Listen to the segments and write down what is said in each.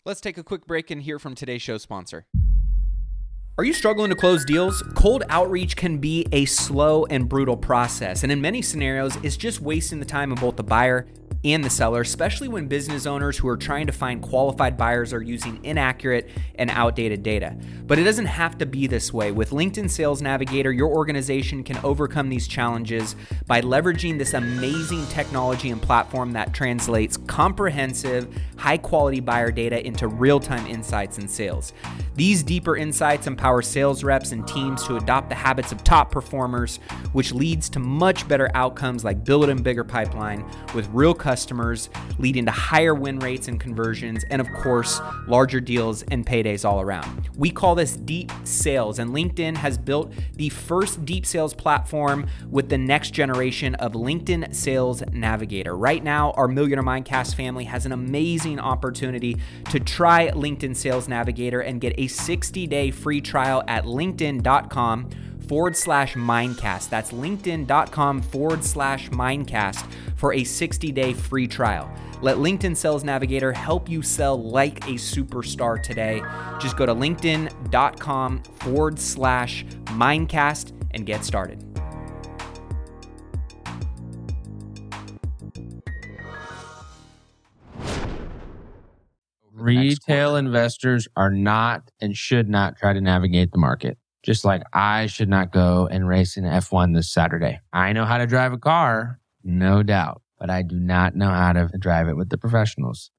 Let's take a quick break and hear from today's show sponsor. Are you struggling to close deals? Cold outreach can be a slow and brutal process, and in many scenarios, it's just wasting the time of both the buyer and the seller, especially when business owners who are trying to find qualified buyers are using inaccurate and outdated data. But it doesn't have to be this way. With LinkedIn Sales Navigator, your organization can overcome these challenges by leveraging this amazing technology and platform that translates comprehensive, high-quality buyer data into real-time insights in sales. These deeper insights empower sales reps and teams to adopt the habits of top performers, which leads to much better outcomes like building a bigger pipeline with real customers, leading to higher win rates and conversions, and of course, larger deals and paydays all around. We call this deep sales, and LinkedIn has built the first deep sales platform with the next generation of LinkedIn Sales Navigator. Right now, our Millionaire Mindcast family has an amazing opportunity to try LinkedIn Sales Navigator and get a 60-day free trial at linkedin.com/Mindcast. That's linkedin.com/Mindcast for a 60-day free trial. Let LinkedIn Sales Navigator help you sell like a superstar today. Just go to linkedin.com/Mindcast and get started. Retail investors are not and should not try to navigate the market. Just like I should not go and race in F1 this Saturday. I know how to drive a car, no doubt, but I do not know how to drive it with the professionals.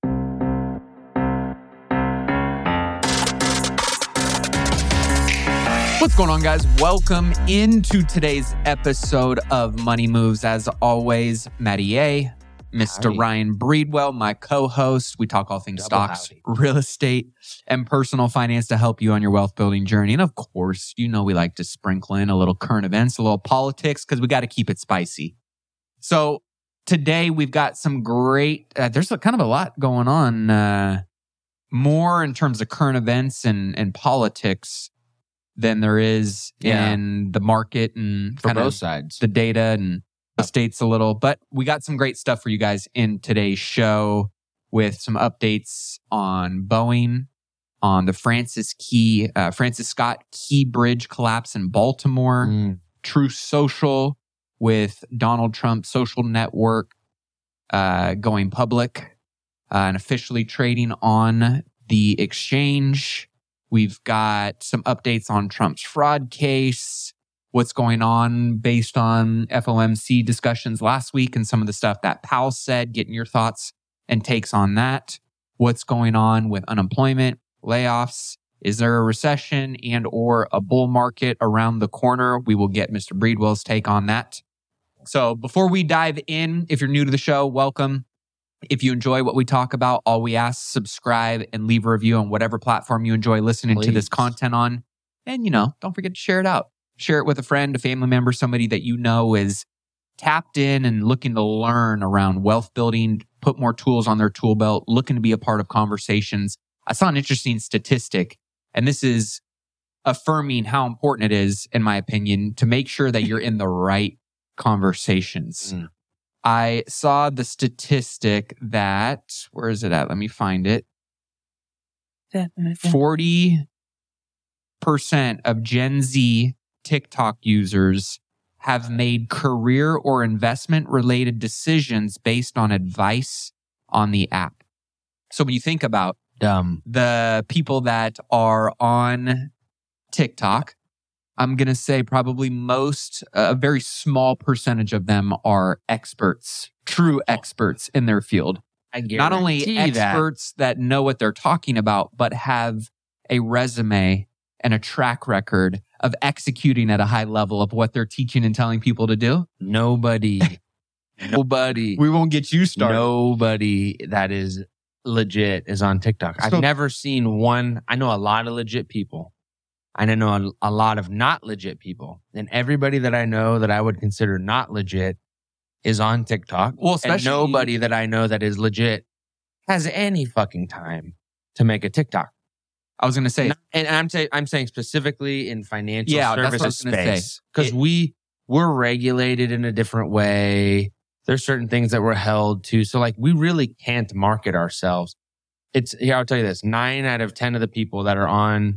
What's going on, guys? Welcome into today's episode of Money Moves. As always, Matty A, Mr. Howdy. Ryan Breedwell, my co-host. We talk all things stocks, real estate, and personal finance to help you on your wealth building journey. And of course, you know we like to sprinkle in a little current events, a little politics, because we got to keep it spicy. So today we've got some great, there's kind of a lot going on, more in terms of current events and politics than there is in the market and For kind both of sides. the data and the states a little. But we got some great stuff for you guys in today's show with some updates on Boeing, on the Francis Scott Key Bridge collapse in Baltimore, True Social with Donald Trump's social network going public and officially trading on the exchange. We've got some updates on Trump's fraud case, what's going on based on FOMC discussions last week and some of the stuff that Powell said, getting your thoughts and takes on that. What's going on with unemployment, layoffs? Is there a recession and or a bull market around the corner? We will get Mr. Breedwell's take on that. So before we dive in, if you're new to the show, welcome. If you enjoy what we talk about, all we ask, subscribe and leave a review on whatever platform you enjoy listening to this content on. And, don't forget to share it out. Share it with a friend, a family member, somebody that you know is tapped in and looking to learn around wealth building, put more tools on their tool belt, looking to be a part of conversations. I saw an interesting statistic, and this is affirming how important it is, in my opinion, to make sure that you're in the right conversations. I saw the statistic that, where is it at? Let me find it. 40% of Gen Z TikTok users have made career or investment related decisions based on advice on the app. So when you think about the people that are on TikTok, I'm going to say probably a very small percentage of them are experts, true experts in their field. Not only experts that know what they're talking about, but have a resume and a track record of executing at a high level of what they're teaching and telling people to do. Nobody. We won't get you started. Nobody that is legit is on TikTok. I've never seen one. I know a lot of legit people. I know a lot of not legit people. And everybody that I know that I would consider not legit is on TikTok. Well, especially and nobody that I know that is legit has any fucking time to make a TikTok. I was going to say, and I'm saying specifically in financial services space, because we're regulated in a different way. There's certain things that we're held to. So like we really can't market ourselves I'll tell you this: 9 out of 10 of the people that are on,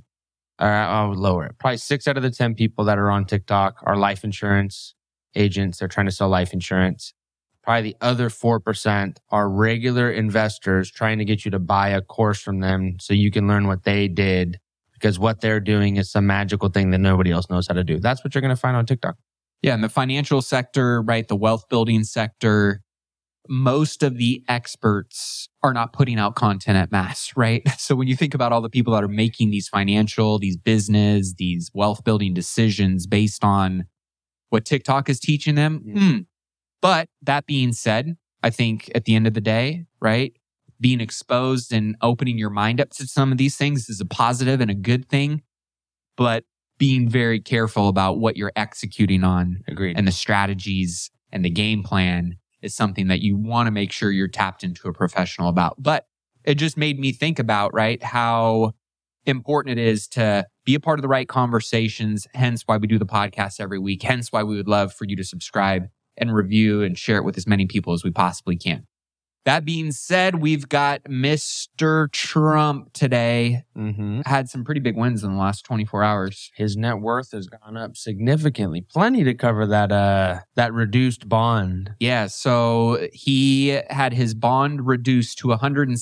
I would lower it. Probably 6 out of the 10 people that are on TikTok are life insurance agents. They're trying to sell life insurance. Probably the other 4% are regular investors trying to get you to buy a course from them so you can learn what they did, because what they're doing is some magical thing that nobody else knows how to do. That's what you're going to find on TikTok. Yeah, in the financial sector, right, the wealth building sector, most of the experts are not putting out content at mass, right? So when you think about all the people that are making these financial, these business, these wealth building decisions based on what TikTok is teaching them, But that being said, I think at the end of the day, right, being exposed and opening your mind up to some of these things is a positive and a good thing, but being very careful about what you're executing on. Agreed. And the strategies and the game plan is something that you want to make sure you're tapped into a professional about. But it just made me think about, right, how important it is to be a part of the right conversations, hence why we do the podcast every week, hence why we would love for you to subscribe and review and share it with as many people as we possibly can. That being said, we've got Mr. Trump today. Had some pretty big wins in the last 24 hours. His net worth has gone up significantly. Plenty to cover that reduced bond. Yeah, so he had his bond reduced to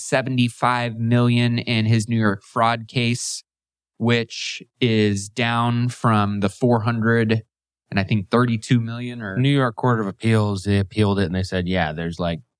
$175 million in his New York fraud case, which is down from the 400 and I think 32 million. Or New York Court of Appeals, they appealed it and they said, yeah, there's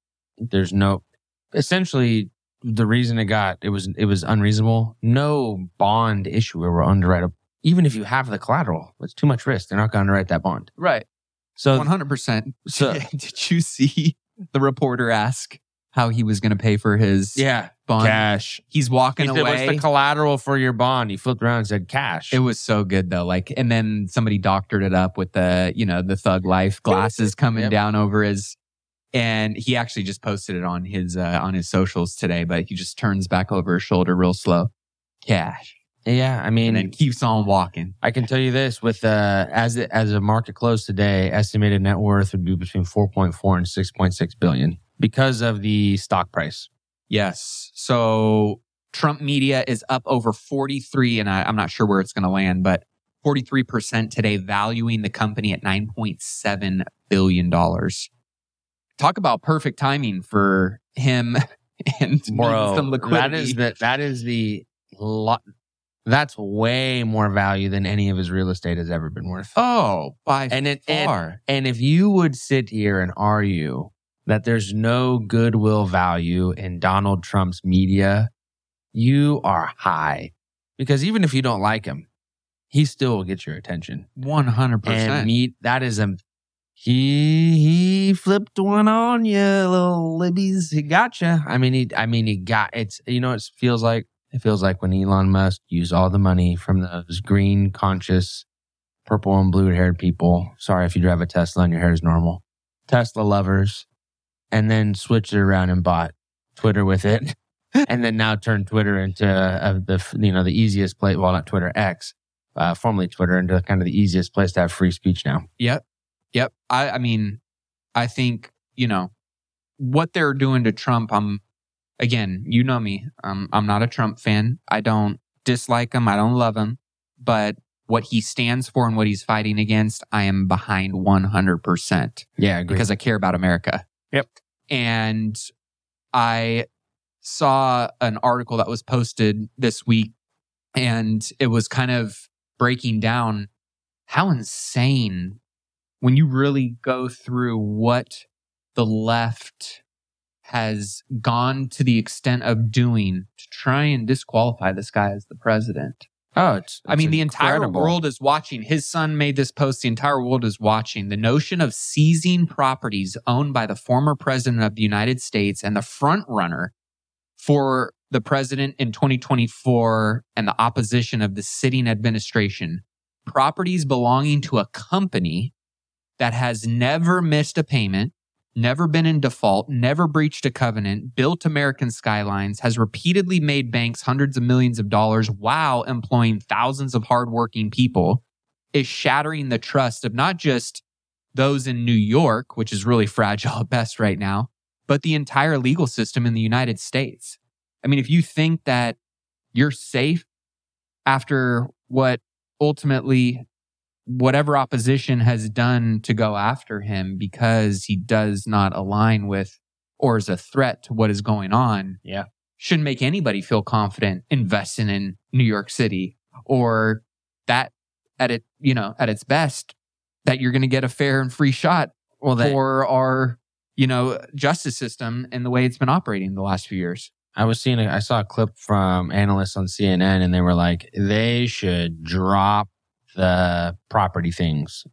no, essentially the reason it was unreasonable. No bond issuer will underwrite even if you have the collateral, it's too much risk. They're not going to underwrite that bond. Right. So 100%. So did you see the reporter ask how he was going to pay for his bond? Cash. He's walking away. What's the collateral for your bond? He flipped around and said cash. It was so good though. And then somebody doctored it up with the Thug Life glasses coming down over his, and he actually just posted it on his socials today, but he just turns back over his shoulder real slow. Cash. Yeah, I mean, and then keeps on walking. I can tell you this: with as a market close today, estimated net worth would be between 4.4 and 6.6 billion because of the stock price. Yes. So Trump media is up over 43, and I'm not sure where it's going to land, but 43% today, valuing the company at $9.7 billion. Talk about perfect timing for him and some liquidity. That's way more value than any of his real estate has ever been worth. Oh, by far. And if you would sit here and argue that there's no goodwill value in Donald Trump's media, you are high. Because even if you don't like him, he still will get your attention. 100%. And that is he flipped one on you, little libbies. He got you. He got it's. It feels like when Elon Musk used all the money from those green conscious, purple and blue haired people. Sorry if you drive a Tesla and your hair is normal. Tesla lovers, and then switched it around and bought Twitter with it, and then now turned Twitter into the easiest place. Well, not Twitter, X, formerly Twitter, into kind of the easiest place to have free speech now. Yep. I think, what they're doing to Trump, again, you know me, I'm not a Trump fan. I don't dislike him. I don't love him. But what he stands for and what he's fighting against, I am behind 100%. Yeah, I agree. Because I care about America. Yep. And I saw an article that was posted this week, and it was kind of breaking down how insane, when you really go through what the left has gone to the extent of doing to try and disqualify this guy as the president. Oh, it's the entire world is watching. His son made this post. The entire world is watching. The notion of seizing properties owned by the former president of the United States and the front runner for the president in 2024 and the opposition of the sitting administration, properties belonging to a company that has never missed a payment, never been in default, never breached a covenant, built American skylines, has repeatedly made banks hundreds of millions of dollars while employing thousands of hardworking people, is shattering the trust of not just those in New York, which is really fragile at best right now, but the entire legal system in the United States. I mean, if you think that you're safe after what ultimately whatever opposition has done to go after him because he does not align with or is a threat to what is going on, shouldn't make anybody feel confident investing in New York City, or that at its best, that you're going to get a fair and free shot for our, justice system and the way it's been operating the last few years. I saw a clip from analysts on CNN, and they were like, they should drop the property things.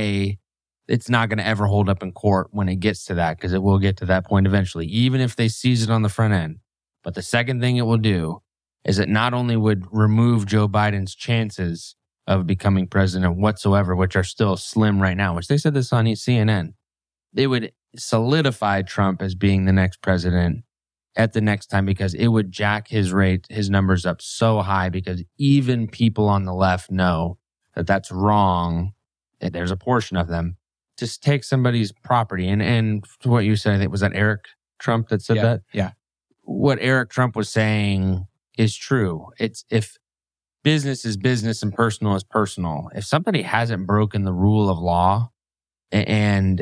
It's not going to ever hold up in court when it gets to that, because it will get to that point eventually, even if they seize it on the front end. But the second thing it will do is it not only would remove Joe Biden's chances of becoming president whatsoever, which are still slim right now, which they said this on CNN, they would solidify Trump as being the next president at the next time, because it would jack his numbers up so high, because even people on the left know that that's wrong. There's a portion of them. Just take somebody's property. And to what you said, I think, was that Eric Trump that said that? Yeah. What Eric Trump was saying is true. It's if business is business and personal is personal. If somebody hasn't broken the rule of law, and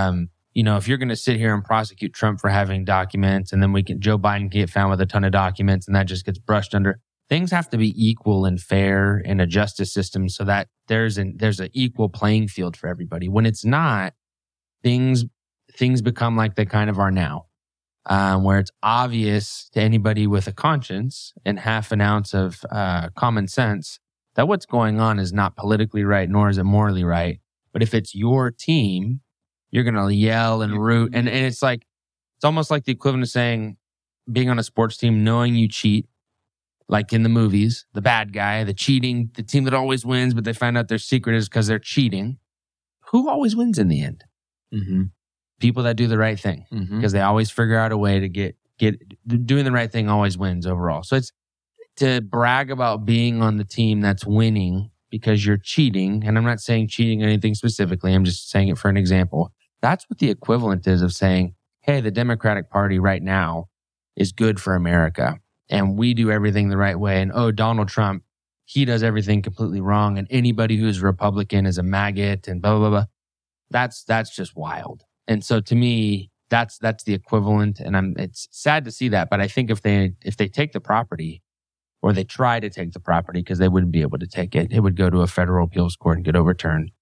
if you're going to sit here and prosecute Trump for having documents, and then Joe Biden can get found with a ton of documents, and that just gets brushed under. Things have to be equal and fair in a justice system, so that there's an equal playing field for everybody. When it's not, things become like they kind of are now, where it's obvious to anybody with a conscience and half an ounce of common sense that what's going on is not politically right, nor is it morally right. But if it's your team, you're going to yell and root. And it's almost like the equivalent of saying, being on a sports team, knowing you cheat, like in the movies, the bad guy, the cheating, the team that always wins, but they find out their secret is because they're cheating. Who always wins in the end? Mm-hmm. People that do the right thing, because they always figure out a way to get doing the right thing always wins overall. So it's to brag about being on the team that's winning because you're cheating. And I'm not saying cheating anything specifically. I'm just saying it for an example. That's what the equivalent is of saying, hey, the Democratic Party right now is good for America, and we do everything the right way. And Donald Trump, he does everything completely wrong. And anybody who's Republican is a maggot and blah, blah, blah. That's just wild. And so to me, that's the equivalent. And it's sad to see that. But I think if they take the property, or they try to take the property, because they wouldn't be able to take it, it would go to a federal appeals court and get overturned.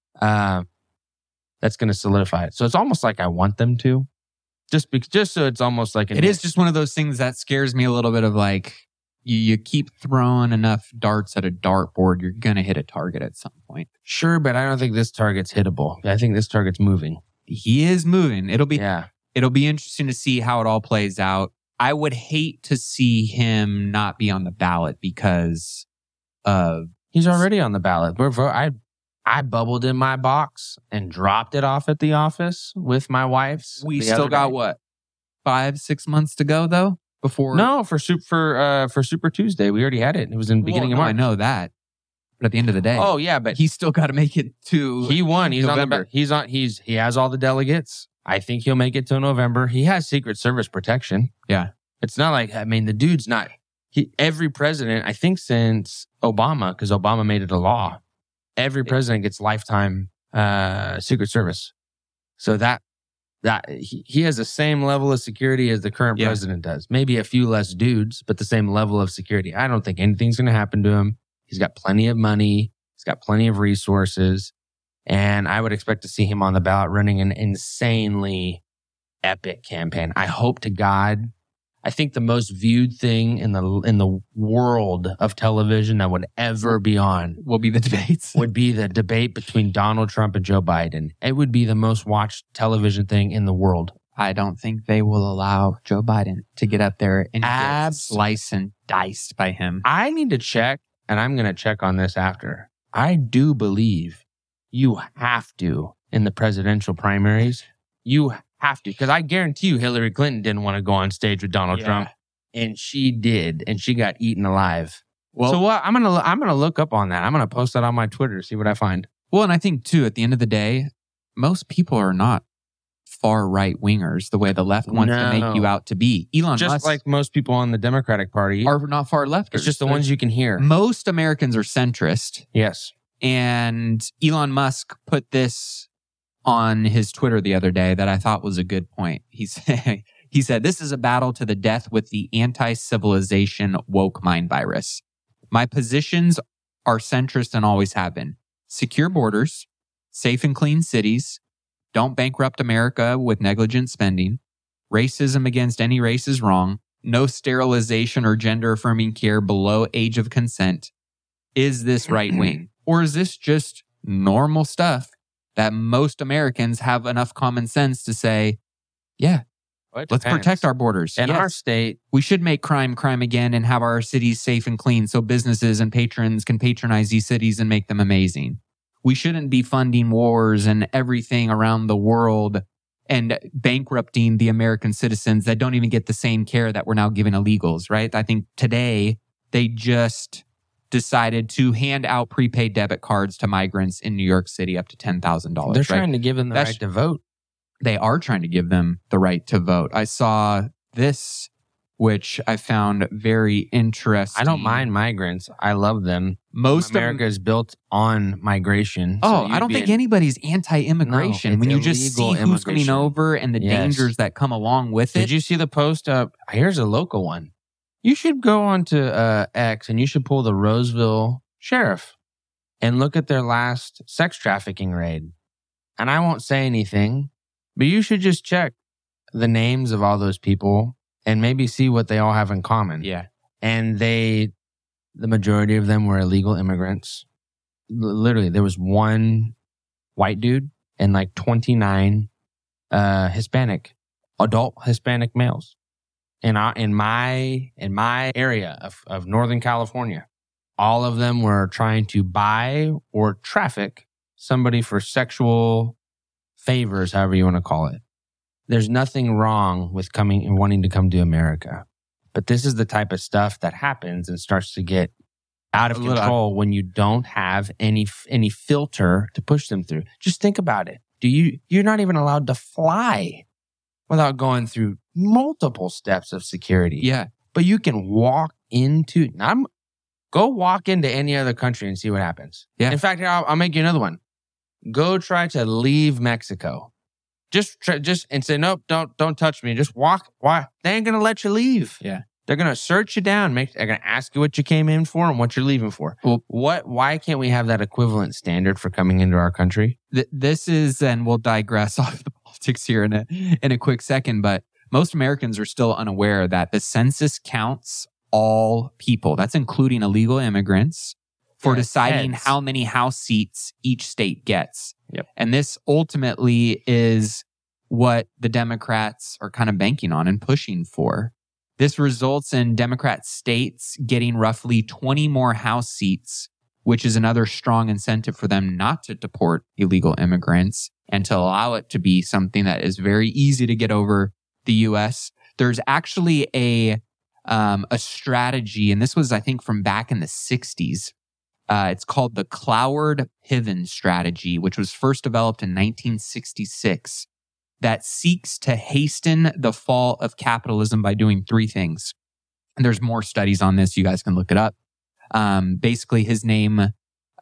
That's going to solidify it. So it's almost like I want them to. Just so it's almost like it is just one of those things that scares me a little bit of like, you keep throwing enough darts at a dartboard, you're going to hit a target at some point. Sure, but I don't think this target's hittable. I think this target's moving. He is moving. It'll be interesting to see how it all plays out. I would hate to see him not be on the ballot because of... He's already on the ballot. I bubbled in my box and dropped it off at the office with my wife's. We still got what, 5-6 months to go though before? No, for Super Tuesday we already had it. It was in the beginning of March. I know that, but at the end of the day, but he's still got to make it to. He won. He's November. He has all the delegates. I think he'll make it to November. He has Secret Service protection. Yeah, it's not like the dude's not. Every president, I think since Obama, because Obama made it a law. Every president gets lifetime Secret Service. So that he has the same level of security as the current president does. Maybe a few less dudes, but the same level of security. I don't think anything's going to happen to him. He's got plenty of money. He's got plenty of resources. And I would expect to see him on the ballot running an insanely epic campaign. I hope to God. I think the most viewed thing in the world of television that would ever be on will be the debates. Would be the debate between Donald Trump and Joe Biden. It would be the most watched television thing in the world. I don't think they will allow Joe Biden to get up there and get sliced and diced by him. I need to check, and I'm going to check on this after. I do believe you have to, in the presidential primaries, you have to, because I guarantee you Hillary Clinton didn't want to go on stage with Donald Trump, and she did, and she got eaten alive. Well, so what? I'm gonna look up on that. I'm gonna post that on my Twitter, see what I find. Well, and I think too, at the end of the day, most people are not far right wingers the way the left wants to make you out to be. Elon just Musk, like most people on the Democratic Party, are not far lefters. it's just the ones you can hear. Most Americans are centrist. Yes. And Elon Musk put this on his Twitter the other day that I thought was a good point. He said, this is a battle to the death with the anti-civilization woke mind virus. My positions are centrist and always have been. Secure borders, safe and clean cities, don't bankrupt America with negligent spending, racism against any race is wrong, no sterilization or gender affirming care below age of consent. Is this right wing? Or is this just normal stuff that most Americans have enough common sense to say, yeah, let's protect our borders. In our state, we should make crime again and have our cities safe and clean so businesses and patrons can patronize these cities and make them amazing. We shouldn't be funding wars and everything around the world and bankrupting the American citizens that don't even get the same care that we're now giving illegals, right? I think today they just decided to hand out prepaid debit cards to migrants in New York City up to $10,000. They're trying to give them the right to vote. They are trying to give them the right to vote. I saw this, which I found very interesting. I don't mind migrants. I love them. Most America is built on migration. Oh, I don't think anybody's anti-immigration. No, when you just see who's coming over and the dangers that come along with it. Did you see the post up? Here's a local one. You should go on to X and you should pull the Roseville sheriff and look at their last sex trafficking raid. And I won't say anything, but you should just check the names of all those people and maybe see what they all have in common. Yeah. And the majority of them were illegal immigrants. Literally, there was one white dude and like 29 adult Hispanic males. In my area of Northern California, all of them were trying to buy or traffic somebody for sexual favors, however you want to call it. There's nothing wrong with coming and wanting to come to America. But this is the type of stuff that happens and starts to get out of control when you don't have any filter to push them through. Just think about it. You're not even allowed to fly without going through multiple steps of security. Yeah. But you can walk into, go walk into any other country and see what happens. Yeah. In fact, I'll make you another one. Go try to leave Mexico. Just and say, nope, don't touch me. Just walk. Why? They ain't going to let you leave. Yeah. They're going to search you down. They're going to ask you what you came in for and what you're leaving for. Well, why can't we have that equivalent standard for coming into our country? This is, and we'll digress off the politics here in a quick second, but most Americans are still unaware that the census counts all people. That's including illegal immigrants for deciding how many House seats each state gets. Yep. And this ultimately is what the Democrats are kind of banking on and pushing for. This results in Democrat states getting roughly 20 more House seats, which is another strong incentive for them not to deport illegal immigrants and to allow it to be something that is very easy to get over the U.S. There's actually a strategy, and this was, I think, from back in the 60s. It's called the Cloward-Piven strategy, which was first developed in 1966. That seeks to hasten the fall of capitalism by doing three things. And there's more studies on this. You guys can look it up. Basically, his name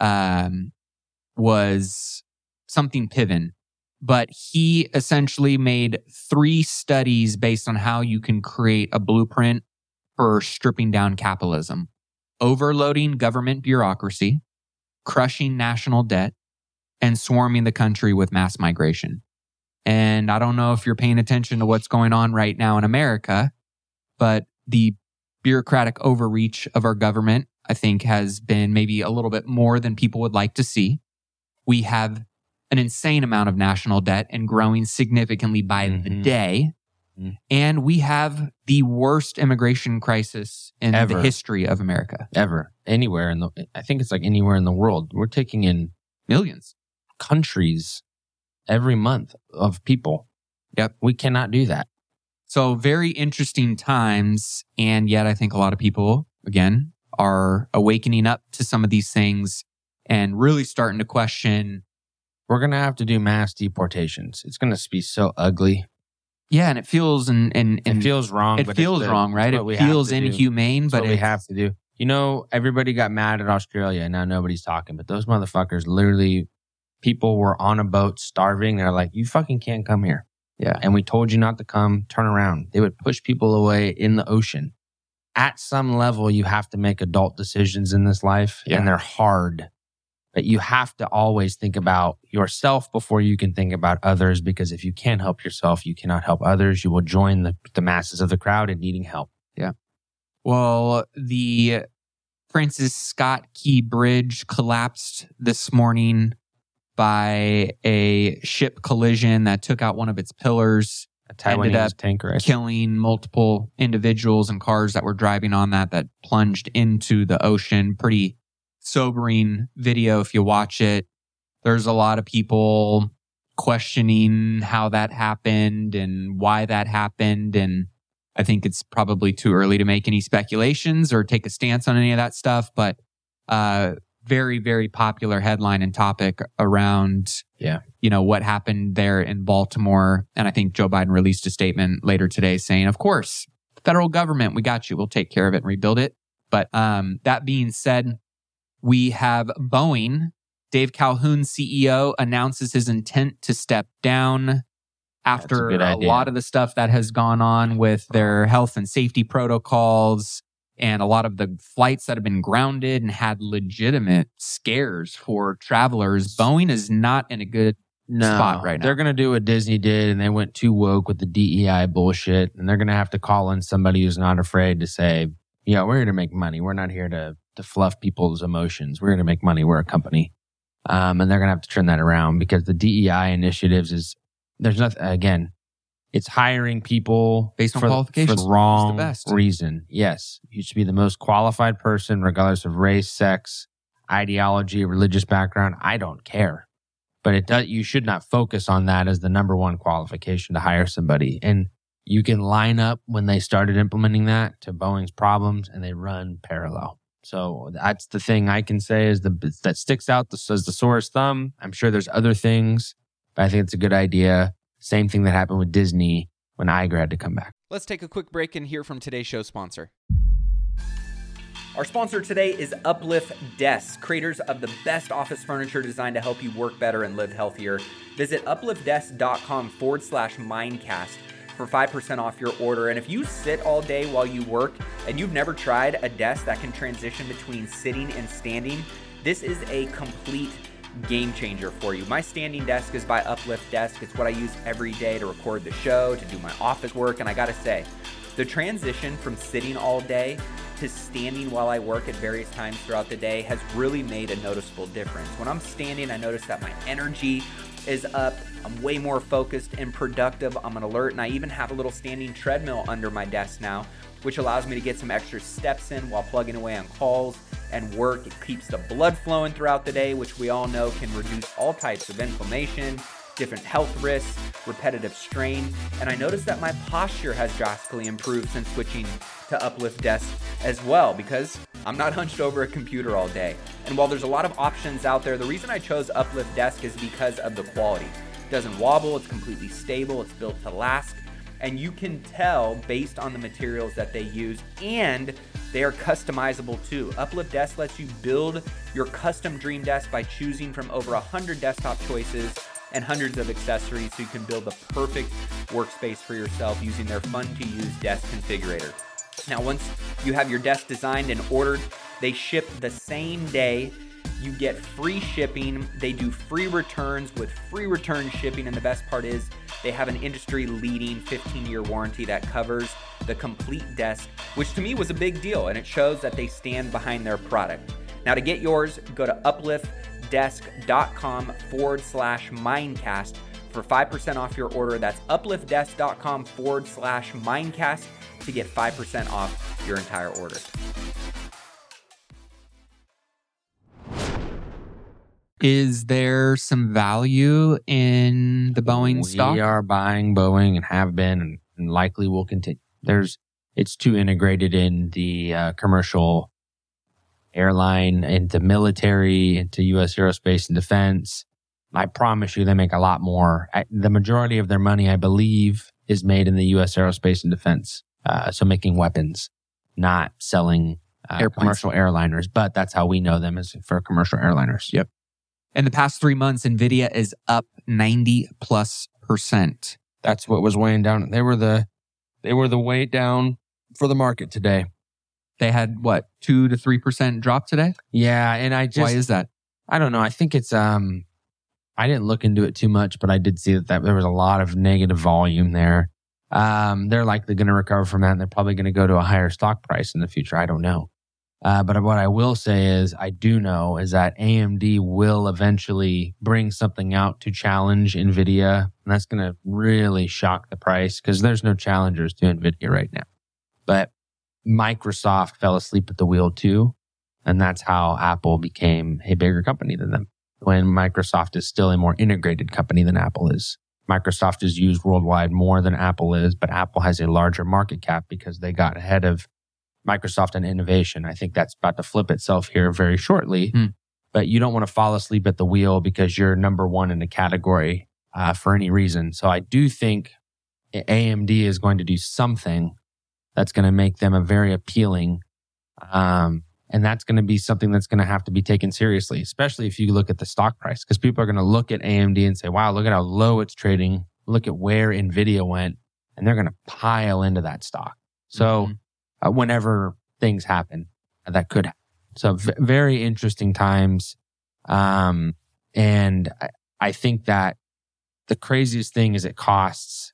was something Piven, but he essentially made 3 studies based on how you can create a blueprint for stripping down capitalism: overloading government bureaucracy, crushing national debt, and swarming the country with mass migration. And I don't know if you're paying attention to what's going on right now in America, but the bureaucratic overreach of our government, I think, has been maybe a little bit more than people would like to see. We have an insane amount of national debt and growing significantly by the day. And we have the worst immigration crisis in the history of America. Ever. Anywhere I think it's like anywhere in the world. We're taking in millions. Countries every month of people. Yep. We cannot do that. So very interesting times. And yet I think a lot of people, again, are awakening up to some of these things and really starting to question we're going to have to do mass deportations. It's going to be so ugly. Yeah, and it feels it feels wrong. It feels wrong, right? It feels inhumane, but we have to do. You know, everybody got mad at Australia, and now nobody's talking. But those motherfuckers, literally, people were on a boat starving. They're like, "You fucking can't come here." Yeah, and we told you not to come. Turn around. They would push people away in the ocean. At some level, you have to make adult decisions in this life, and they're hard. But you have to always think about yourself before you can think about others, because if you can't help yourself, you cannot help others. You will join the masses of the crowd in needing help. Yeah. Well, the Francis Scott Key Bridge collapsed this morning by a ship collision that took out one of its pillars. A Taiwanese ended up tanker, killing multiple individuals and cars that were driving on that plunged into the ocean. Pretty sobering video if you watch it. There's a lot of people questioning how that happened and why that happened. And I think it's probably too early to make any speculations or take a stance on any of that stuff. But very, very popular headline and topic around, what happened there in Baltimore. And I think Joe Biden released a statement later today saying, of course, federal government, we got you. We'll take care of it and rebuild it. But that being said, we have Boeing. Dave Calhoun, CEO, announces his intent to step down after a lot of the stuff that has gone on with their health and safety protocols and a lot of the flights that have been grounded and had legitimate scares for travelers. Boeing is not in a good spot right now. They're going to do what Disney did, and they went too woke with the DEI bullshit, and they're going to have to call in somebody who's not afraid to say, we're here to make money. We're not here to fluff people's emotions. We're here to make money. We're a company. And they're going to have to turn that around, because the DEI initiatives there's nothing, again, it's hiring people based on qualifications for the wrong reason. Yes. You should be the most qualified person, regardless of race, sex, ideology, religious background. I don't care. But you should not focus on that as the number one qualification to hire somebody. And you can line up when they started implementing that to Boeing's problems, and they run parallel. So that's the thing I can say is that sticks out as the sorest thumb. I'm sure there's other things, but I think it's a good idea. Same thing that happened with Disney when Iger had to come back. Let's take a quick break and hear from today's show sponsor. Our sponsor today is Uplift Desks, creators of the best office furniture designed to help you work better and live healthier. Visit upliftdesk.com/mindcast for 5% off your order. And if you sit all day while you work and you've never tried a desk that can transition between sitting and standing, this is a complete game changer for you. My standing desk is by Uplift Desk. It's what I use every day to record the show, to do my office work. And I gotta say, the transition from sitting all day to standing while I work at various times throughout the day has really made a noticeable difference. When I'm standing, I notice that my energy is up. I'm way more focused and productive. I'm an alert, and I even have a little standing treadmill under my desk now, which allows me to get some extra steps in while plugging away on calls and work. It keeps the blood flowing throughout the day, which we all know can reduce all types of inflammation, different health risks, repetitive strain. And I noticed that my posture has drastically improved since switching to Uplift Desk as well, because I'm not hunched over a computer all day. And while there's a lot of options out there, the reason I chose Uplift Desk is because of the quality. It doesn't wobble, it's completely stable, it's built to last. And you can tell based on the materials that they use, and they are customizable too. Uplift Desk lets you build your custom dream desk by choosing from over 100 desktop choices and hundreds of accessories, so you can build the perfect workspace for yourself using their fun-to-use desk configurator. Now, once you have your desk designed and ordered, they ship the same day. You get free shipping. They do free returns with free return shipping, and the best part is they have an industry-leading 15-year warranty that covers the complete desk, which to me was a big deal, and it shows that they stand behind their product. Now, to get yours, go to upliftdesk.com/mindcast for 5% off your order. That's upliftdesk.com/mindcast to get 5% off your entire order. Is there some value in the Boeing stock? We are buying Boeing and have been and likely will continue. It's too integrated in the commercial airline, into military, into U.S. aerospace and defense. I promise you they make a lot more. The majority of their money, I believe, is made in the U.S. aerospace and defense. So making weapons, not selling commercial airliners. But that's how we know them, is for commercial airliners. Yep. In the past 3 months, NVIDIA is up 90+%. That's what was weighing down. They were the weight down for the market today. They had what, 2 to 3% drop today? Yeah, and why is that? I don't know. I think it's I didn't look into it too much, but I did see that there was a lot of negative volume there. They're likely going to recover from that, and they're probably going to go to a higher stock price in the future. I don't know. But what I will say is, I do know is that AMD will eventually bring something out to challenge NVIDIA, and that's going to really shock the price because there's no challengers to NVIDIA right now. But Microsoft fell asleep at the wheel too, and that's how Apple became a bigger company than them, when Microsoft is still a more integrated company than Apple is. Microsoft is used worldwide more than Apple is, but Apple has a larger market cap because they got ahead of Microsoft in innovation. I think that's about to flip itself here very shortly. But you don't want to fall asleep at the wheel because you're number one in a category for any reason. So I do think AMD is going to do something that's going to make them a very appealing, and that's going to be something that's going to have to be taken seriously, especially if you look at the stock price, because people are going to look at AMD and say, wow, look at how low it's trading. Look at where NVIDIA went, and they're going to pile into that stock. So whenever things happen, that could happen. So very interesting times. And I think that the craziest thing is it costs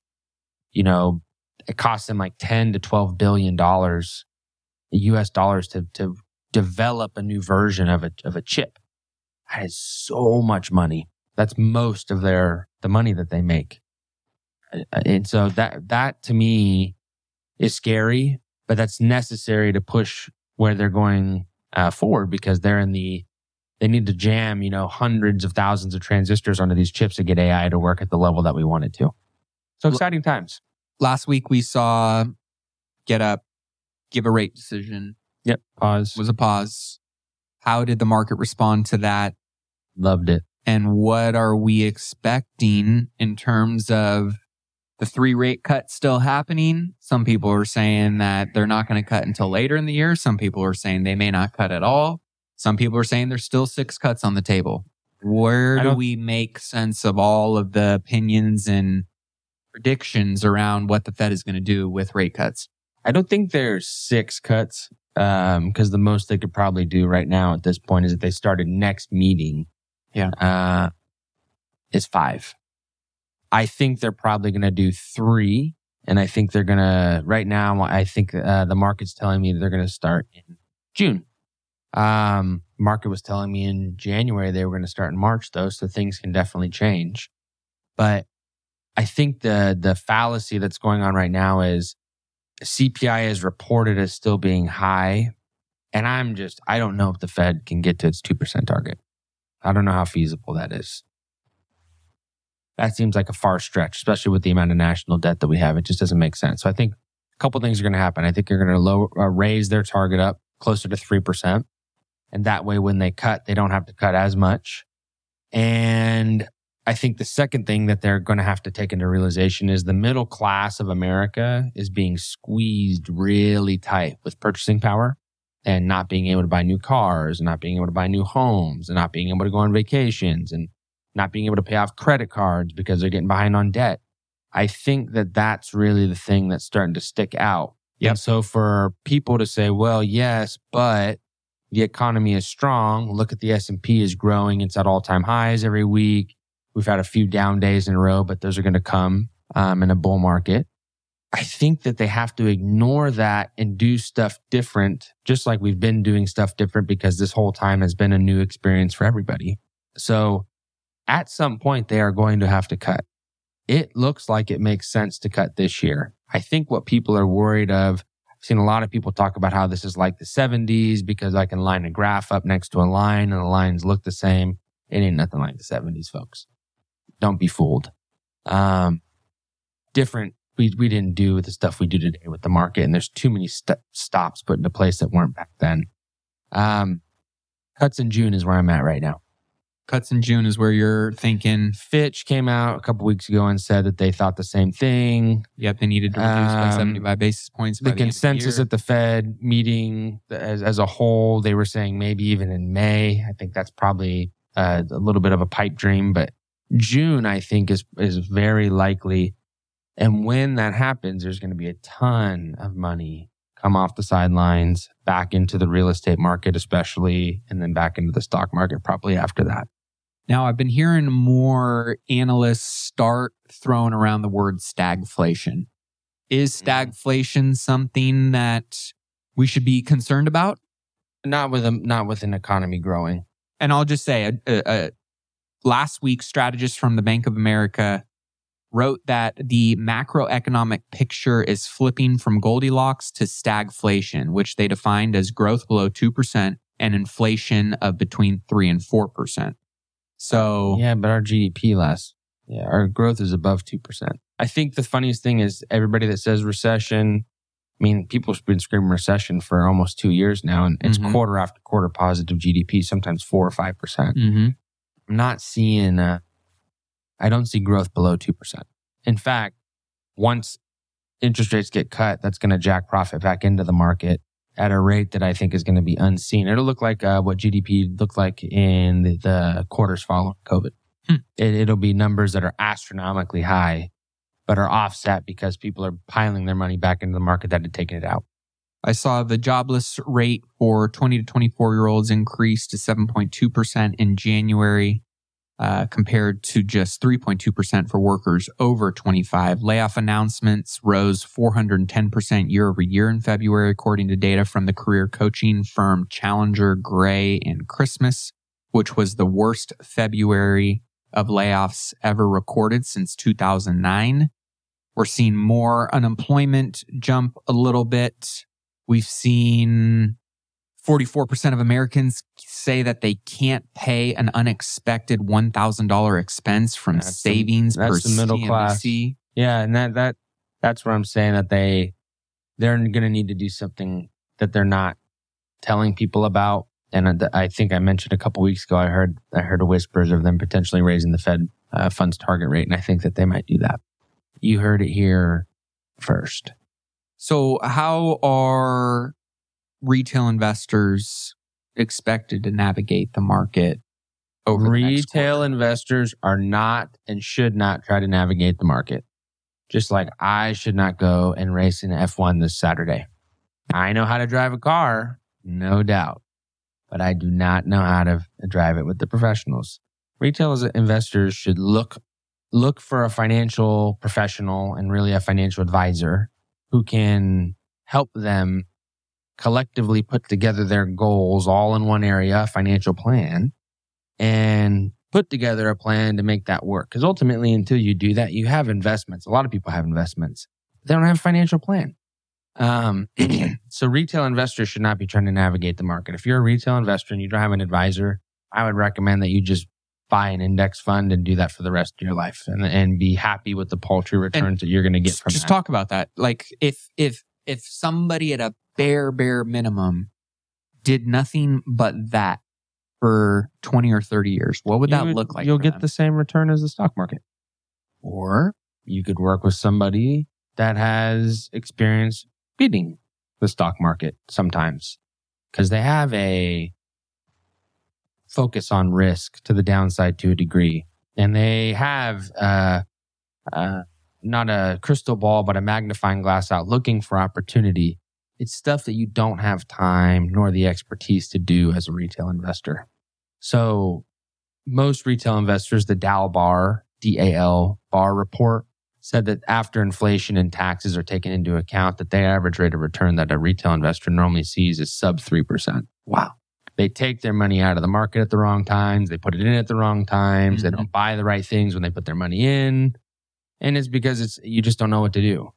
them like $10 to $12 billion US dollars to develop a new version of a chip. That is so much money. That's most of the money that they make. And so that to me is scary, but that's necessary to push where they're going forward, because they need to jam, hundreds of thousands of transistors onto these chips to get AI to work at the level that we want it to. So exciting times. Last week we saw GitHub give a rate decision. Yep. Pause. Was a pause. How did the market respond to that? Loved it. And what are we expecting in terms of the 3 rate cuts still happening? Some people are saying that they're not going to cut until later in the year. Some people are saying they may not cut at all. Some people are saying there's still 6 cuts on the table. Where do we make sense of all of the opinions and predictions around what the Fed is going to do with rate cuts? I don't think there's 6 cuts, because the most they could probably do right now at this point is if they started next meeting, is 5. I think they're probably going to do 3, and I think they're going to, right now, I think the market's telling me they're going to start in June. Market was telling me in January they were going to start in March, though, so things can definitely change. But I think the fallacy that's going on right now is CPI is reported as still being high, and I don't know if the Fed can get to its 2% target. I don't know how feasible that is. That seems like a far stretch, especially with the amount of national debt that we have. It just doesn't make sense. So I think a couple things are going to happen. I think they're going to raise their target up closer to 3%. And that way, when they cut, they don't have to cut as much. And I think the second thing that they're going to have to take into realization is the middle class of America is being squeezed really tight with purchasing power and not being able to buy new cars and not being able to buy new homes and not being able to go on vacations and not being able to pay off credit cards because they're getting behind on debt. I think that that's really the thing that's starting to stick out. Yep. And so for people to say, well, yes, but the economy is strong. Look at the S&P is growing. It's at all-time highs every week. We've had a few down days in a row, but those are going to come in a bull market. I think that they have to ignore that and do stuff different, just like we've been doing stuff different, because this whole time has been a new experience for everybody. So at some point, they are going to have to cut. It looks like it makes sense to cut this year. I think what people are worried of, I've seen a lot of people talk about how this is like the 70s because I can line a graph up next to a line and the lines look the same. It ain't nothing like the 70s, folks. Don't be fooled. Different. We didn't do the stuff we do today with the market, and there's too many stops put into place that weren't back then. Cuts in June is where I'm at right now. Cuts in June is where you're thinking. Fitch came out a couple weeks ago and said that they thought the same thing. Yep, they needed to reduce by 75 basis points. The consensus at the Fed meeting as a whole, they were saying maybe even in May. I think that's probably a little bit of a pipe dream, but June, I think, is very likely. And when that happens, there's going to be a ton of money come off the sidelines, back into the real estate market especially, and then back into the stock market probably after that. Now, I've been hearing more analysts start throwing around the word stagflation. Is stagflation something that we should be concerned about? Not with an economy growing. And I'll just say, last week, strategists from the Bank of America wrote that the macroeconomic picture is flipping from Goldilocks to stagflation, which they defined as growth below 2% and inflation of between 3 and 4%. So yeah, but our GDP our growth is above 2%. I think the funniest thing is everybody that says recession, I mean, people have been screaming recession for almost 2 years now, and it's quarter after quarter positive GDP, sometimes 4 or 5%. Mm-hmm. I'm not seeing, I don't see growth below 2%. In fact, once interest rates get cut, that's going to jack profit back into the market at a rate that I think is going to be unseen. It'll look like what GDP looked like in the quarters following COVID. It'll be numbers that are astronomically high, but are offset because people are piling their money back into the market that had taken it out. I saw the jobless rate for 20 to 24-year-olds increase to 7.2% in January, compared to just 3.2% for workers over 25. Layoff announcements rose 410% year over year in February, according to data from the career coaching firm Challenger, Gray & Christmas, which was the worst February of layoffs ever recorded since 2009. We're seeing more unemployment jump a little bit. We've seen 44% of Americans say that they can't pay an unexpected $1,000 expense from savings per the middle class. Yeah, and that's where I'm saying that they're going to need to do something that they're not telling people about. And I think I mentioned a couple weeks ago, I heard whispers of them potentially raising the Fed funds target rate, and I think that they might do that. You heard it here first. So how are retail investors expected to navigate the market over the next quarter? Retail investors are not and should not try to navigate the market. Just like I should not go and race in F1 this Saturday. I know how to drive a car, no doubt, but I do not know how to drive it with the professionals. Retail investors should look for a financial professional and really a financial advisor who can help them collectively put together their goals all in one area, a financial plan, and put together a plan to make that work. Because ultimately, until you do that, you have investments. A lot of people have investments. They don't have a financial plan. So retail investors should not be trying to navigate the market. If you're a retail investor and you don't have an advisor, I would recommend that you just buy an index fund and do that for the rest of your life and be happy with the paltry returns that you're going to get from that. Just talk about that. Like if somebody at a bare minimum did nothing but that for 20 or 30 years, what would that look like? You'll get the same return as the stock market. Or you could work with somebody that has experience beating the stock market sometimes because they have a focus on risk to the downside to a degree. And they have not a crystal ball, but a magnifying glass out looking for opportunity. It's stuff that you don't have time nor the expertise to do as a retail investor. So most retail investors, the DAL BAR report, said that after inflation and taxes are taken into account, that the average rate of return that a retail investor normally sees is sub 3%. Wow. They take their money out of the market at the wrong times. They put it in at the wrong times. They don't buy the right things when they put their money in. And it's because you just don't know what to do.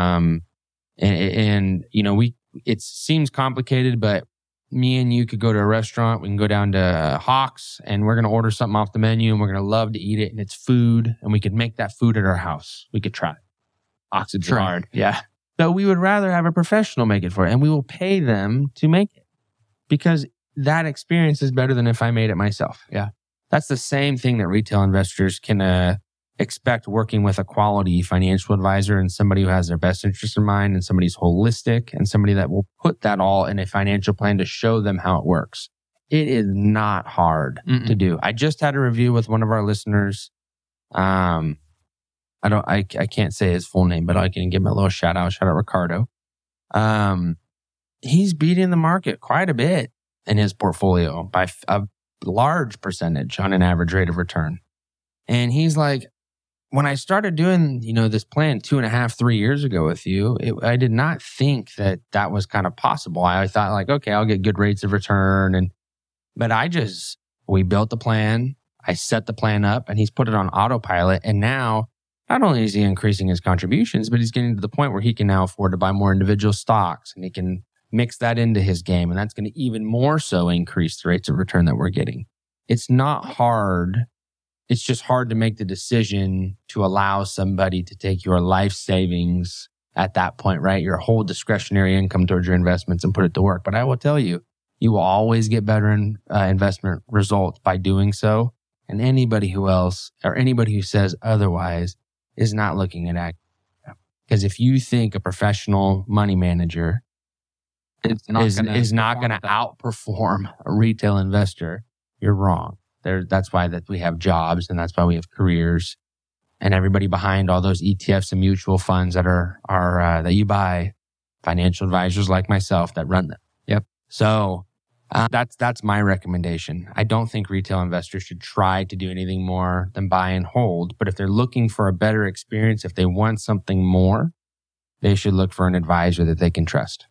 It seems complicated, but me and you could go to a restaurant. We can go down to Hawks and we're going to order something off the menu and we're going to love to eat it. And it's food and we could make that food at our house. We could try it. Hawks is hard. Yeah. So we would rather have a professional make it for it and we will pay them to make it because that experience is better than if I made it myself. Yeah. That's the same thing that retail investors can expect working with a quality financial advisor and somebody who has their best interest in mind and somebody who's holistic and somebody that will put that all in a financial plan to show them how it works. It is not hard to do. I just had a review with one of our listeners. I can't say his full name, but I can give him a little shout out. Shout out Ricardo. He's beating the market quite a bit in his portfolio by a large percentage on an average rate of return. And he's like, when I started doing, this plan 2.5, 3 years ago with you, I did not think that was kind of possible. I thought like, okay, I'll get good rates of return. But we built the plan. I set the plan up and he's put it on autopilot. And now not only is he increasing his contributions, but he's getting to the point where he can now afford to buy more individual stocks and he can mix that into his game. And that's going to even more so increase the rates of return that we're getting. It's not hard. It's just hard to make the decision to allow somebody to take your life savings at that point, right? Your whole discretionary income towards your investments and put it to work. But I will tell you, you will always get better investment results by doing so. And anybody who says otherwise is not looking at accurate. Because if you think a professional money manager is not going to outperform a retail investor, you're wrong. That's why that we have jobs and that's why we have careers, and everybody behind all those ETFs and mutual funds that are that you buy, financial advisors like myself that run them. Yep. So that's my recommendation. I don't think retail investors should try to do anything more than buy and hold. But if they're looking for a better experience, if they want something more, they should look for an advisor that they can trust.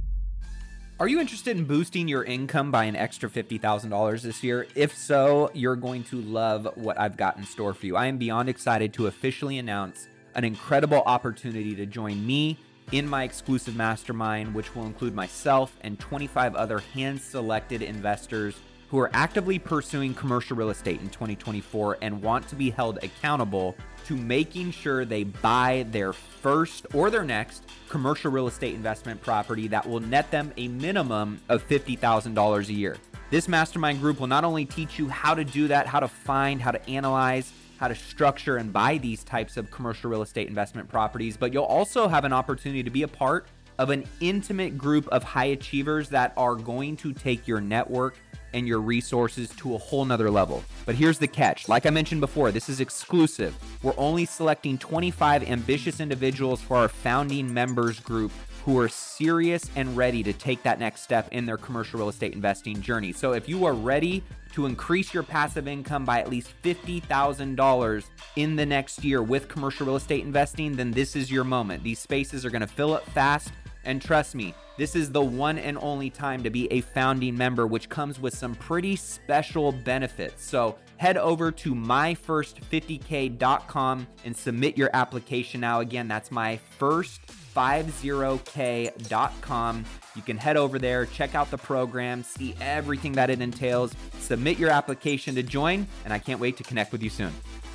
Are you interested in boosting your income by an extra $50,000 this year? If so, you're going to love what I've got in store for you. I am beyond excited to officially announce an incredible opportunity to join me in my exclusive mastermind, which will include myself and 25 other hand-selected investors who are actively pursuing commercial real estate in 2024 and want to be held accountable to making sure they buy their first or their next commercial real estate investment property that will net them a minimum of $50,000 a year. This mastermind group will not only teach you how to do that, how to find, how to analyze, how to structure and buy these types of commercial real estate investment properties, but you'll also have an opportunity to be a part of an intimate group of high achievers that are going to take your network and your resources to a whole nother level. But here's the catch. Like I mentioned before, this is exclusive. We're only selecting 25 ambitious individuals for our founding members group who are serious and ready to take that next step in their commercial real estate investing journey. So if you are ready to increase your passive income by at least $50,000 in the next year with commercial real estate investing, then this is your moment. These spaces are going to fill up fast. And trust me, this is the one and only time to be a founding member, which comes with some pretty special benefits. So head over to myfirst50k.com and submit your application now. Again, that's myfirst50k.com. You can head over there, check out the program, see everything that it entails, submit your application to join, and I can't wait to connect with you soon.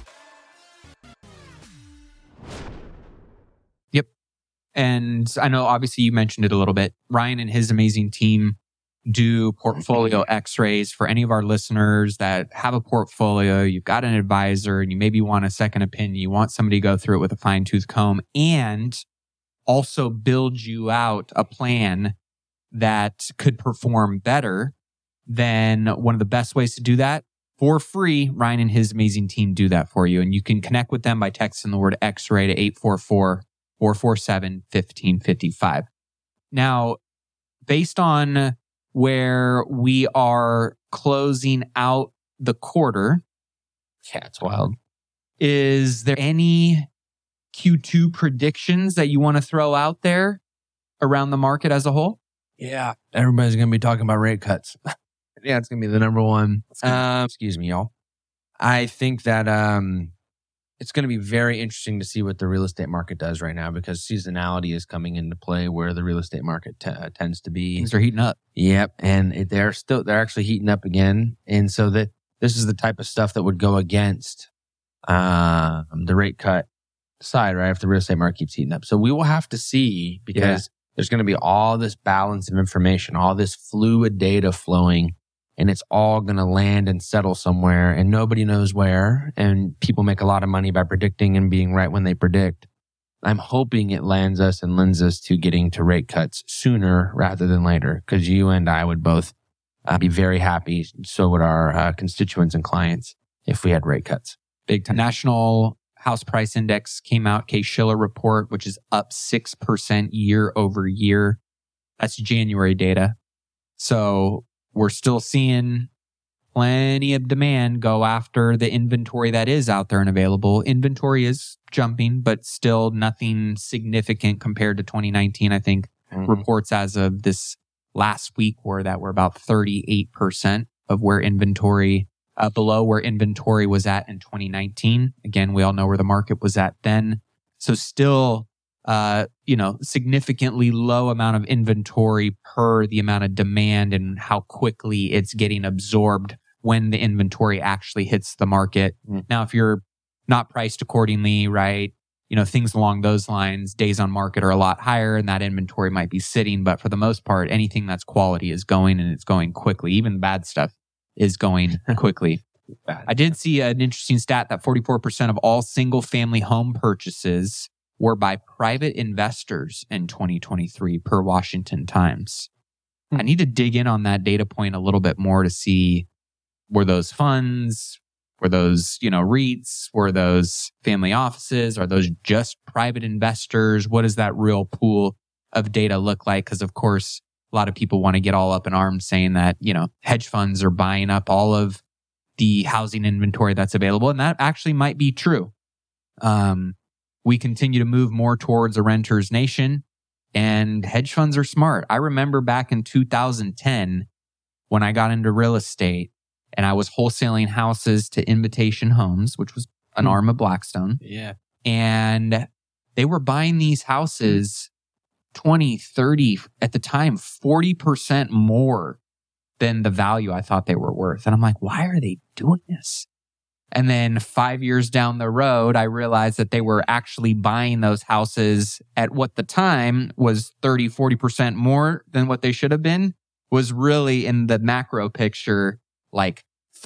And I know obviously you mentioned it a little bit. Ryan and his amazing team do portfolio x-rays for any of our listeners that have a portfolio. You've got an advisor and you maybe want a second opinion. You want somebody to go through it with a fine-tooth comb and also build you out a plan that could perform better. Then one of the best ways to do that for free, Ryan and his amazing team do that for you. And you can connect with them by texting the word x-ray to 844-447-1555. Now, based on where we are closing out the quarter, it's wild. Is there any Q2 predictions that you want to throw out there around the market as a whole? Yeah, everybody's going to be talking about rate cuts. Yeah, it's going to be the number one. Excuse me, y'all. I think that it's going to be very interesting to see what the real estate market does right now because seasonality is coming into play where the real estate market tends to be. Things are heating up. Yep. And they're actually heating up again. And so that this is the type of stuff that would go against the rate cut side, right? If the real estate market keeps heating up. So we will have to see because there's going to be all this balance of information, all this fluid data flowing and it's all going to land and settle somewhere and nobody knows where. And people make a lot of money by predicting and being right when they predict. I'm hoping it lends us to getting to rate cuts sooner rather than later, because you and I would both be very happy. So would our constituents and clients if we had rate cuts. Big time. National House Price Index came out, Case-Shiller report, which is up 6% year over year. That's January data. So we're still seeing plenty of demand go after the inventory that is out there and available. Inventory is jumping, but still nothing significant compared to 2019. I think reports as of this last week were about 38% of where inventory, below where inventory was at in 2019. Again, we all know where the market was at then. So still, significantly low amount of inventory per the amount of demand and how quickly it's getting absorbed when the inventory actually hits the market. Now, if you're not priced accordingly, right, things along those lines, days on market are a lot higher and that inventory might be sitting. But for the most part, anything that's quality is going, and it's going quickly. Even bad stuff is going quickly. I did see an interesting stat that 44% of all single family home purchases were by private investors in 2023 per Washington Times. I need to dig in on that data point a little bit more to see, were those funds, were those, REITs, were those family offices, are those just private investors? What does that real pool of data look like? Because of course, a lot of people want to get all up in arms saying that, hedge funds are buying up all of the housing inventory that's available. And that actually might be true. We continue to move more towards a renter's nation, and hedge funds are smart. I remember back in 2010 when I got into real estate and I was wholesaling houses to Invitation Homes, which was an arm of Blackstone. Yeah. And they were buying these houses 20, 30, at the time, 40% more than the value I thought they were worth. And I'm like, why are they doing this? And then 5 years down the road, I realized that they were actually buying those houses at what the time was 30, 40% more than what they should have been, was really in the macro picture, like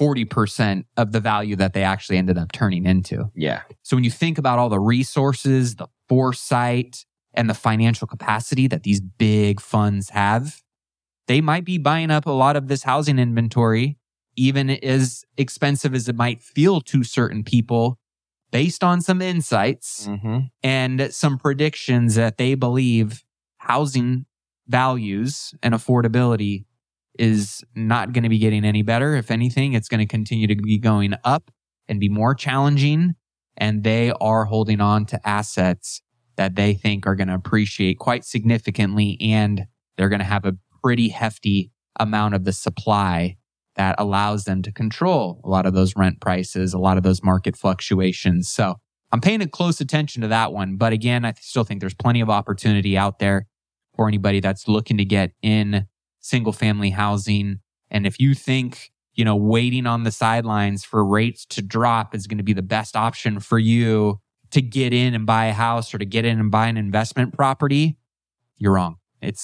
40% of the value that they actually ended up turning into. Yeah. So when you think about all the resources, the foresight, and the financial capacity that these big funds have, they might be buying up a lot of this housing inventory, even as expensive as it might feel to certain people, based on some insights and some predictions that they believe housing values and affordability is not going to be getting any better. If anything, it's going to continue to be going up and be more challenging. And they are holding on to assets that they think are going to appreciate quite significantly. And they're going to have a pretty hefty amount of the supply that allows them to control a lot of those rent prices, a lot of those market fluctuations. So I'm paying close attention to that one. But again, I still think there's plenty of opportunity out there for anybody that's looking to get in single family housing. And if you think, waiting on the sidelines for rates to drop is going to be the best option for you to get in and buy a house or to get in and buy an investment property, you're wrong.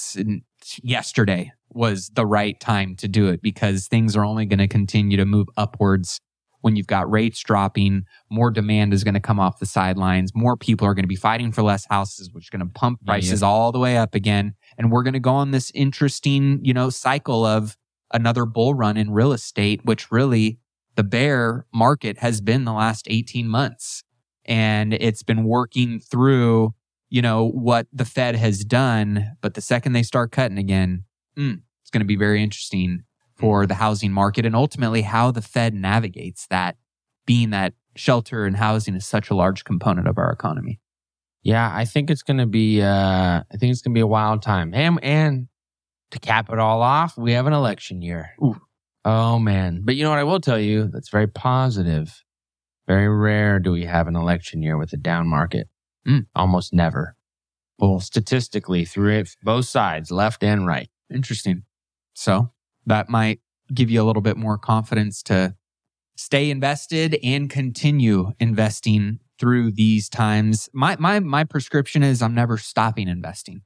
Yesterday was the right time to do it, because things are only going to continue to move upwards. When you've got rates dropping, more demand is going to come off the sidelines. More people are going to be fighting for less houses, which is going to pump prices all the way up again. And we're going to go on this interesting, cycle of another bull run in real estate, which really the bear market has been the last 18 months. And it's been working through, what the Fed has done. But the second they start cutting again, it's going to be very interesting for the housing market, and ultimately how the Fed navigates that, being that shelter and housing is such a large component of our economy. Yeah, I think it's going to be a wild time. And to cap it all off, we have an election year. Ooh. Oh man. But you know what I will tell you, that's very positive. Very rare do we have an election year with a down market. Almost never. Well, statistically, through it, both sides, left and right. Interesting. So that might give you a little bit more confidence to stay invested and continue investing through these times. My prescription is I'm never stopping investing.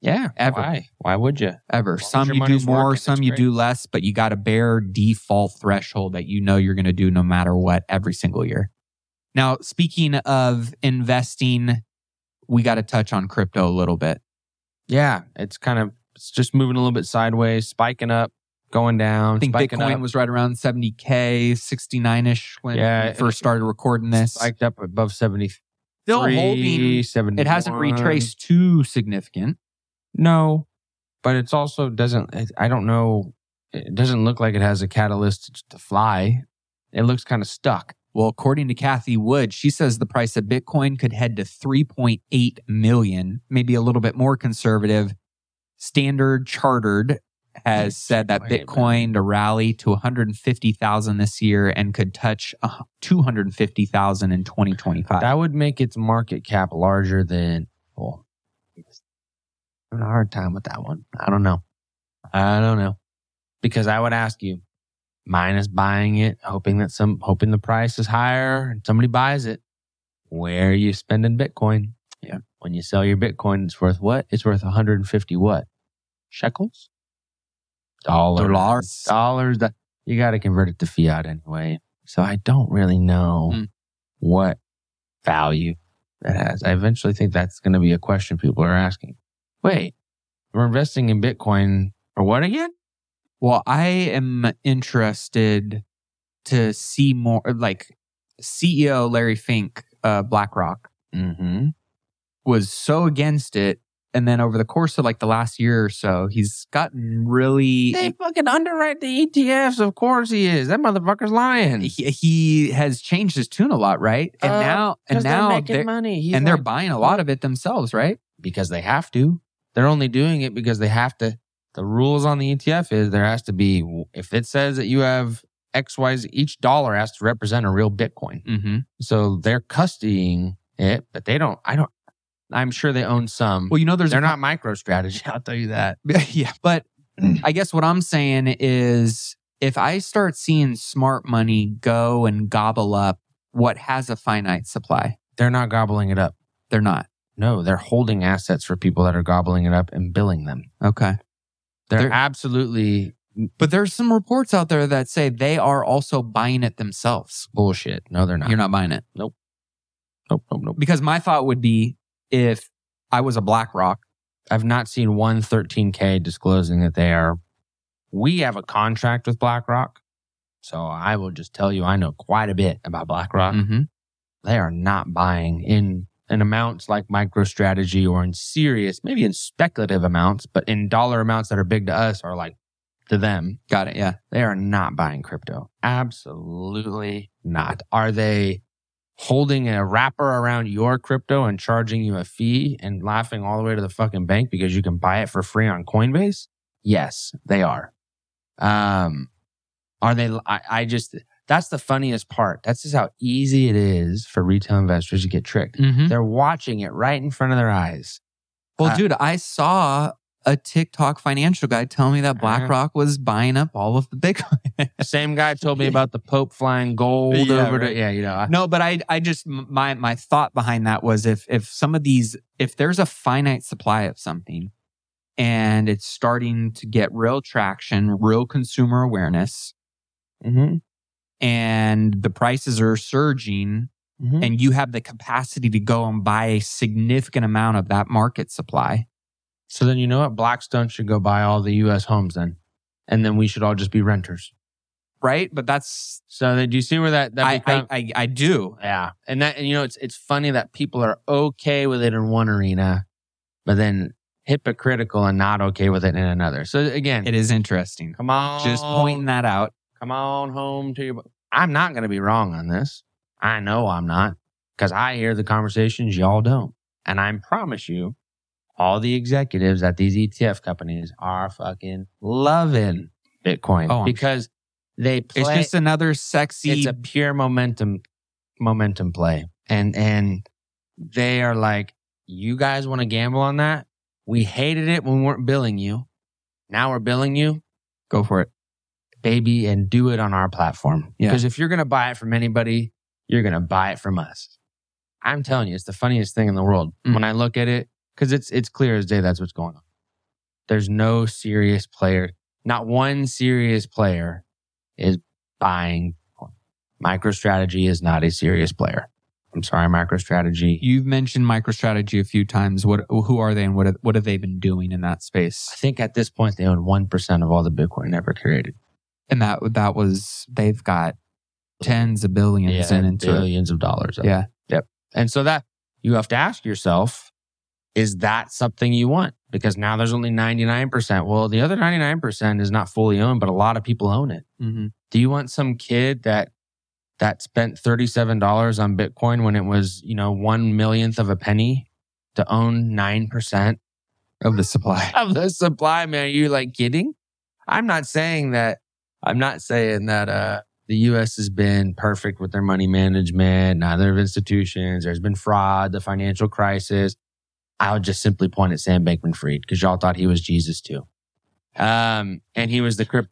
Yeah. Ever. Why would you? Ever. as Some your you do money's more, working, some it's you great. do less, but you got a bare default threshold that you know you're going to do no matter what every single year. Now, speaking of investing, we got to touch on crypto a little bit. Yeah. It's just moving a little bit sideways, spiking up, going down. I think spiking Bitcoin up, was right around 70K, 69-ish when we first started recording this. spiked up above 70. Still holding. 71. It hasn't retraced too significant. No, but it's also I don't know. It doesn't look like it has a catalyst to fly. It looks kind of stuck. Well, according to Kathy Wood, she says the price of Bitcoin could head to 3.8 million, maybe a little bit more conservative. Standard Chartered has said that Bitcoin to rally to 150,000 this year and could touch 250,000 in 2025. That would make its market cap larger than. Well, I'm having a hard time with that one. I don't know. Because I would ask you, minus buying it, hoping the price is higher and somebody buys it. Where are you spending Bitcoin? Yeah. When you sell your Bitcoin, it's worth what? It's worth 150 what? Shekels? Dollars. You got to convert it to fiat anyway. So I don't really know what value it has. I eventually think that's going to be a question people are asking. Wait, we're investing in Bitcoin for what again? Well, I am interested to see more, like CEO Larry Fink, BlackRock, was so against it. And then over the course of like the last year or so, he's gotten really... They fucking underwrite the ETFs. Of course he is. That motherfucker's lying. He has changed his tune a lot, right? And now they're making money. They're buying a lot of it themselves, right? Because they have to. They're only doing it because they have to. The rules on the ETF is there has to be, if it says that you have XYZ, each dollar has to represent a real Bitcoin. Mm-hmm. So they're custodying it, but I'm sure they own some. Well, they're not MicroStrategy. I'll tell you that. Yeah. But I guess what I'm saying is if I start seeing smart money go and gobble up what has a finite supply, they're not gobbling it up. They're not. No, they're holding assets for people that are gobbling it up and billing them. Okay. They're absolutely... But there's some reports out there that say they are also buying it themselves. Bullshit. No, they're not. You're not buying it. Nope. Because my thought would be if I was a BlackRock. I've not seen one 13K disclosing that they are... We have a contract with BlackRock. So I will just tell you, I know quite a bit about BlackRock. Mm-hmm. They are not buying in amounts like MicroStrategy or in serious, maybe in speculative amounts, but in dollar amounts that are big to us or like to them. Got it. Yeah. They are not buying crypto. Absolutely not. Are they holding a wrapper around your crypto and charging you a fee and laughing all the way to the fucking bank because you can buy it for free on Coinbase? Yes, they are. Are they? That's the funniest part. That's just how easy it is for retail investors to get tricked. Mm-hmm. They're watching it right in front of their eyes. Well, dude, I saw a TikTok financial guy tell me that BlackRock was buying up all of the Bitcoin. Same guy told me about the Pope flying gold over to... Yeah, you know. No, but I just... My thought behind that was if some of these... If there's a finite supply of something and it's starting to get real traction, real consumer awareness, and the prices are surging, and you have the capacity to go and buy a significant amount of that market supply. So then you know what? Blackstone should go buy all the U.S. homes then. And then we should all just be renters. Right? But that's... So then do you see where that I do. Yeah. And you know, it's funny that people are okay with it in one arena, but then hypocritical and not okay with it in another. So again... It is interesting. Come on. Just pointing that out. Come on home to your... I'm not going to be wrong on this. I know I'm not. Because I hear the conversations y'all don't. And I promise you, all the executives at these ETF companies are fucking loving Bitcoin because they play. It's just another sexy. It's a pure momentum play, and they are like, you guys want to gamble on that? We hated it when we weren't billing you. Now we're billing you. Go for it, baby, and do it on our platform. Yeah. Because if you're gonna buy it from anybody, you're gonna buy it from us. I'm telling you, it's the funniest thing in the world when I look at it. Because it's clear as day that's what's going on. There's no serious player. Not one serious player is buying Bitcoin. MicroStrategy is not a serious player. I'm sorry, MicroStrategy. You've mentioned MicroStrategy a few times. Who are they, and what have they been doing in that space? I think at this point they own 1% of all the Bitcoin ever created. And that was, they've got tens of billions into billions of dollars. Yeah. Yep. And so that you have to ask yourself, is that something you want? Because now there's only 99%. Well, the other 99% is not fully owned, but a lot of people own it. Mm-hmm. Do you want some kid that spent $37 on Bitcoin when it was, 1/1,000,000th of a penny to own 9% of the supply? Of the supply, man. Are you like kidding? I'm not saying that the U.S. has been perfect with their money management, neither of institutions. There's been fraud, the financial crisis. I would just simply point at Sam Bankman-Fried because y'all thought he was Jesus too. And he was the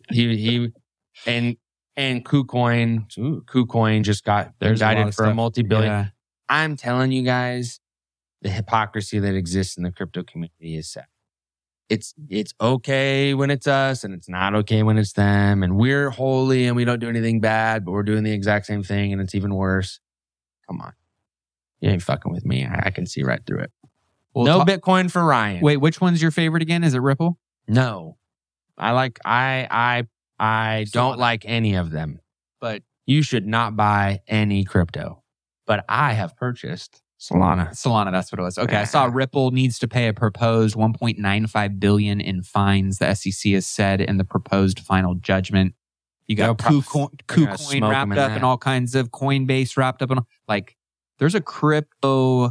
and KuCoin. KuCoin just got indicted for a multi-billion. Yeah. I'm telling you guys, the hypocrisy that exists in the crypto community is sad. It's okay when it's us and it's not okay when it's them. And we're holy and we don't do anything bad, but we're doing the exact same thing and it's even worse. Come on. You ain't fucking with me. I can see right through it. Well, Bitcoin for Ryan. Wait, which one's your favorite again? Is it Ripple? No. I don't like any of them. But you should not buy any crypto. But I have purchased Solana, that's what it was. Okay, I saw Ripple needs to pay a proposed $1.95 billion in fines, the SEC has said in the proposed final judgment. You got KuCoin wrapped up and all kinds of Coinbase wrapped up. There's a crypto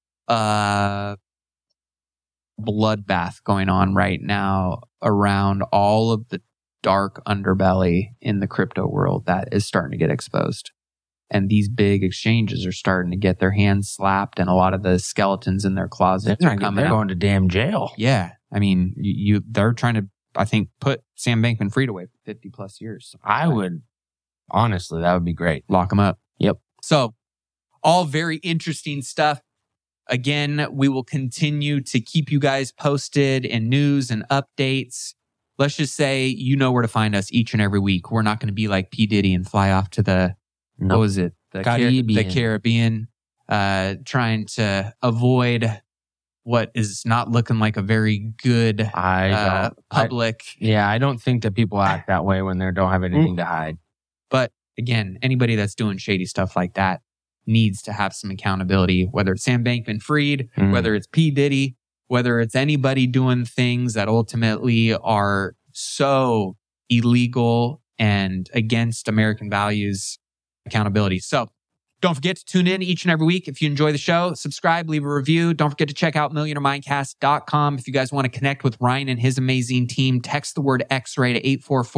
bloodbath going on right now around all of the dark underbelly in the crypto world that is starting to get exposed. And these big exchanges are starting to get their hands slapped, and a lot of the skeletons in their closets are coming out. They're going to damn jail. Yeah. I mean, they're trying to, I think, put Sam Bankman-Fried away for 50 plus years. I would, honestly, that would be great. Lock him up. Yep. So, all very interesting stuff. Again, we will continue to keep you guys posted in news and updates. Let's just say you know where to find us each and every week. We're not going to be like P. Diddy and fly off to the, what was it? The Caribbean, trying to avoid what is not looking like a very good public. I don't think that people act that way when they don't have anything to hide. But again, anybody that's doing shady stuff like that needs to have some accountability, whether it's Sam Bankman-Fried, whether it's P. Diddy, whether it's anybody doing things that ultimately are so illegal and against American values, accountability. So don't forget to tune in each and every week. If you enjoy the show, subscribe, leave a review. Don't forget to check out millionaiремindcast.com. If you guys want to connect with Ryan and his amazing team, text the word X-Ray to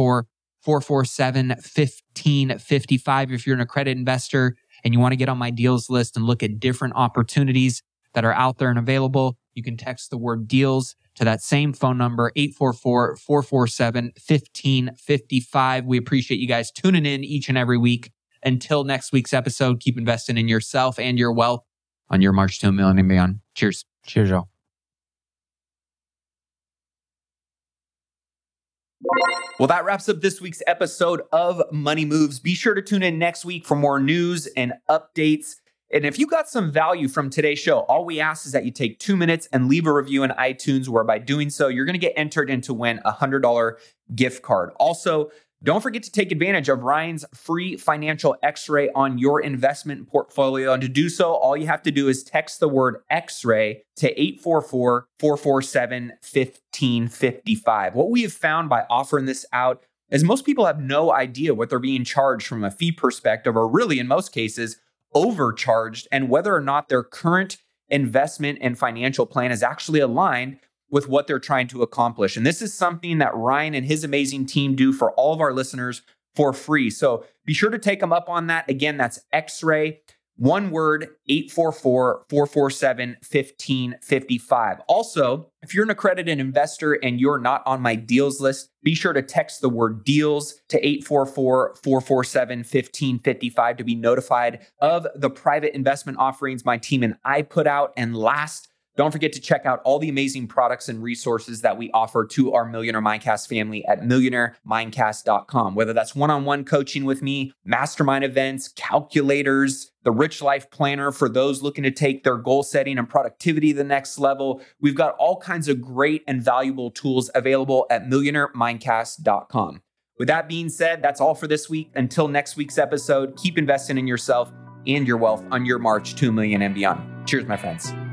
844-447-1555. If you're an accredited investor and you want to get on my deals list and look at different opportunities that are out there and available, you can text the word deals to that same phone number, 844-447-1555. We appreciate you guys tuning in each and every week. Until next week's episode, keep investing in yourself and your wealth on your march to $1 million and beyond. Cheers. Cheers, y'all. Well, that wraps up this week's episode of Money Moves. Be sure to tune in next week for more news and updates. And if you got some value from today's show, all we ask is that you take 2 minutes and leave a review in iTunes, where by doing so, you're going to get entered in to win a $100 gift card. Also, don't forget to take advantage of Ryan's free financial X-ray on your investment portfolio. And to do so, all you have to do is text the word X-ray to 844-447-1555. What we have found by offering this out is most people have no idea what they're being charged from a fee perspective, or really in most cases, overcharged, and whether or not their current investment and financial plan is actually aligned with what they're trying to accomplish. And this is something that Ryan and his amazing team do for all of our listeners for free. So be sure to take them up on that. Again, that's X-Ray, one word, 844-447-1555. Also, if you're an accredited investor and you're not on my deals list, be sure to text the word deals to 844-447-1555 to be notified of the private investment offerings my team and I put out. And last Don't forget to check out all the amazing products and resources that we offer to our Millionaire Mindcast family at millionairemindcast.com. Whether that's one-on-one coaching with me, mastermind events, calculators, the Rich Life Planner for those looking to take their goal setting and productivity to the next level. We've got all kinds of great and valuable tools available at millionairemindcast.com. With that being said, that's all for this week. Until next week's episode, keep investing in yourself and your wealth on your march to $1 million and beyond. Cheers, my friends.